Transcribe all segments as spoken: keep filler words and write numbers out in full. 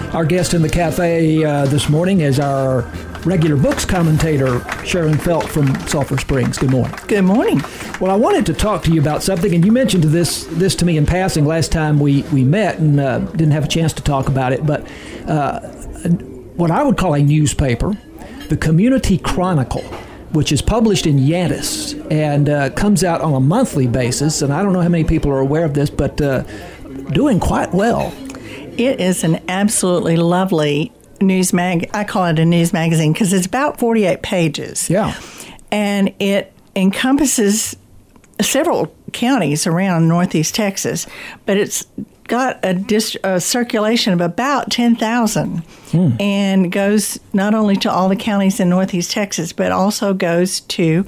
Our guest in the cafe uh, this morning is our regular books commentator, Sharon Felt from Sulphur Springs. Good morning. Good morning. Well, I wanted to talk to you about something, and you mentioned this this to me in passing last time we, we met and uh, didn't have a chance to talk about it, but uh, what I would call a newspaper, the Community Chronicle, which is published in Yantis and uh, comes out on a monthly basis, and I don't know how many people are aware of this, but uh, doing quite well. It is an absolutely lovely news mag. I call it a news magazine because it's about forty-eight pages. Yeah. And it encompasses several counties around Northeast Texas, but it's got a, dist- a circulation of about ten thousand hmm. and goes not only to all the counties in Northeast Texas, but also goes to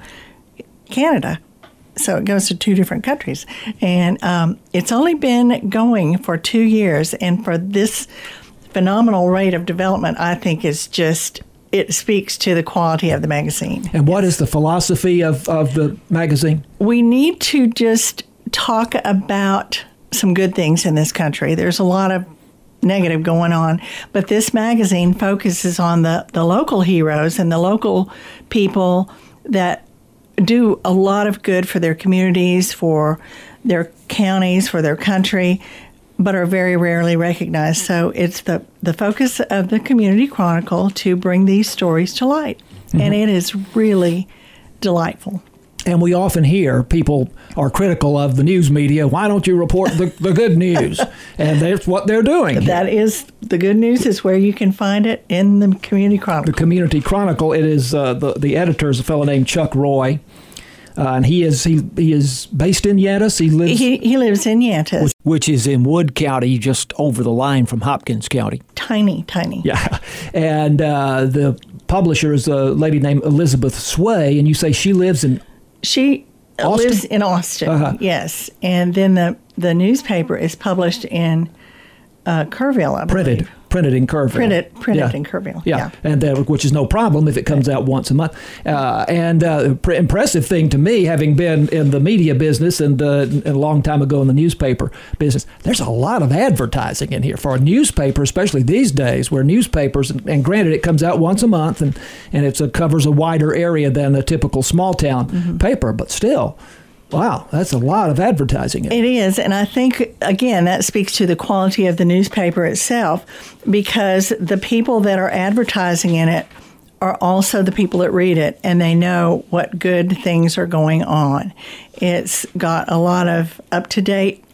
Canada. So it goes to two different countries. And um, it's only been going for two years. And for this phenomenal rate of development, I think is just, it speaks to the quality of the magazine. And what is the philosophy of, of the magazine? We need to just talk about some good things in this country. There's a lot of negative going on, but this magazine focuses on the, the local heroes and the local people that do a lot of good for their communities, for their counties, for their country, but are very rarely recognized. So it's the, the focus of the Community Chronicle to bring these stories to light. Mm-hmm. And it is really delightful. And we often hear people are critical of the news media. Why don't you report the, the good news? And that's what they're doing. That is, the good news is where you can find it in the Community Chronicle. The Community Chronicle, it is, uh, the, the editor is a fellow named Chuck Roy. Uh, and he is he he is based in Yantis. He lives he, he lives in Yantis, which, which is in Wood County, just over the line from Hopkins County. Tiny, tiny. Yeah, and uh, the publisher is a lady named Elizabeth Sway, and you say she lives in she Austin? lives in Austin. Uh-huh. Yes, and then the the newspaper is published in uh, Kerrville, I printed. believe. Printed in Kerrville. Printed, printed yeah. in Kerrville. Yeah, yeah. and that, which is no problem if it comes out once a month. Uh, and uh, pr- impressive thing to me, having been in the media business and uh, a long time ago in the newspaper business, there's a lot of advertising in here for a newspaper, especially these days, where newspapers, and, and granted, it comes out once a month, and and it covers a wider area than a typical small town mm-hmm. paper, but still. Wow, that's a lot of advertising. It is, and I think, again, that speaks to the quality of the newspaper itself, because the people that are advertising in it are also the people that read it, and they know what good things are going on. It's got a lot of up-to-date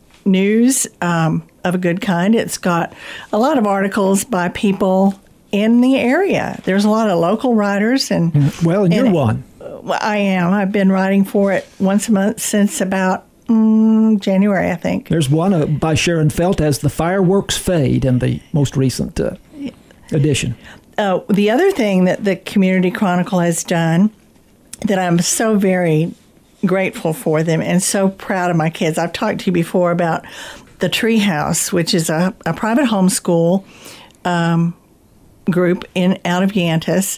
news um, of a good kind. It's got a lot of articles by people in the area. There's a lot of local writers. and Well, and you're and, one. I am. I've been writing for it once a month since about mm, January, I think. There's one uh, by Sharon Felt as The Fireworks Fade in the most recent uh, edition. Uh, the other thing that the Community Chronicle has done that I'm so very grateful for them and so proud of my kids. I've talked to you before about the Treehouse, which is a, a private homeschool um, group in out of Yantis.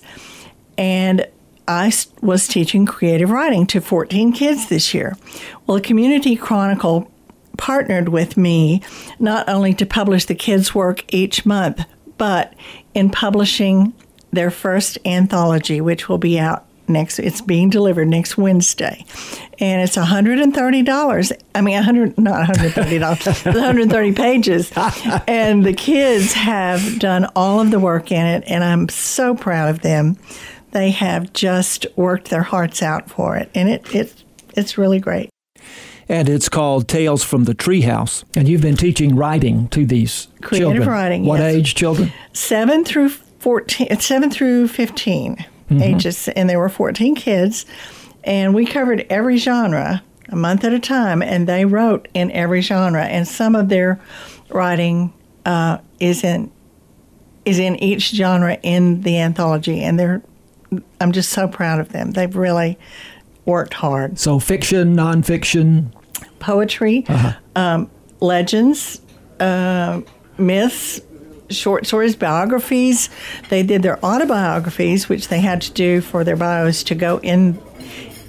And I was teaching creative writing to fourteen kids this year. Well, the Community Chronicle partnered with me not only to publish the kids' work each month, but in publishing their first anthology, which will be out next. It's being delivered next Wednesday, and it's one hundred thirty dollars. I mean, one hundred not one hundred thirty dollars, one hundred thirty pages, and the kids have done all of the work in it, and I'm so proud of them. They have just worked their hearts out for it, and it, it it's really great. And it's called Tales from the Treehouse. And you've been teaching writing to these Creative children. writing, What yes. age children? Seven through fourteen, seven through fifteen mm-hmm. ages, and there were fourteen kids, and we covered every genre a month at a time, and they wrote in every genre, and some of their writing uh, is in is in each genre in the anthology, and they're I'm just so proud of them. They've really worked hard. So fiction, nonfiction, poetry, uh-huh. um, legends, uh, myths, short stories, biographies. They did their autobiographies, which they had to do for their bios to go in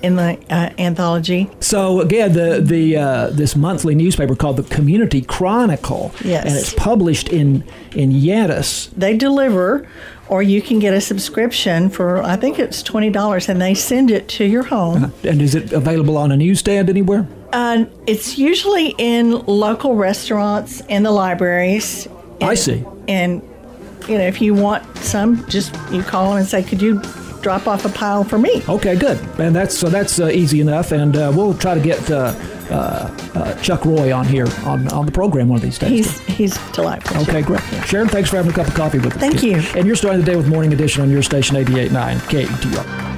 in the uh, anthology. So again, the the uh, this monthly newspaper called the Community Chronicle, Yes. and it's published in in Yantis. They deliver, or you can get a subscription for, I think it's twenty dollars, and they send it to your home. And is it available on a newsstand anywhere? Uh, it's usually in local restaurants and the libraries. And, I see. And, you know, if you want some, just you call them and say, could you drop off a pile for me? Okay, good. And that's so that's uh, easy enough. And uh, we'll try to get uh, uh, uh, Chuck Roy on here on, on the program one of these days. He's he's delightful. Okay, great. Yeah. Sharon, thanks for having a cup of coffee with us. Thank you. And you're starting the day with Morning Edition on your station eighty-eight point nine K E T R.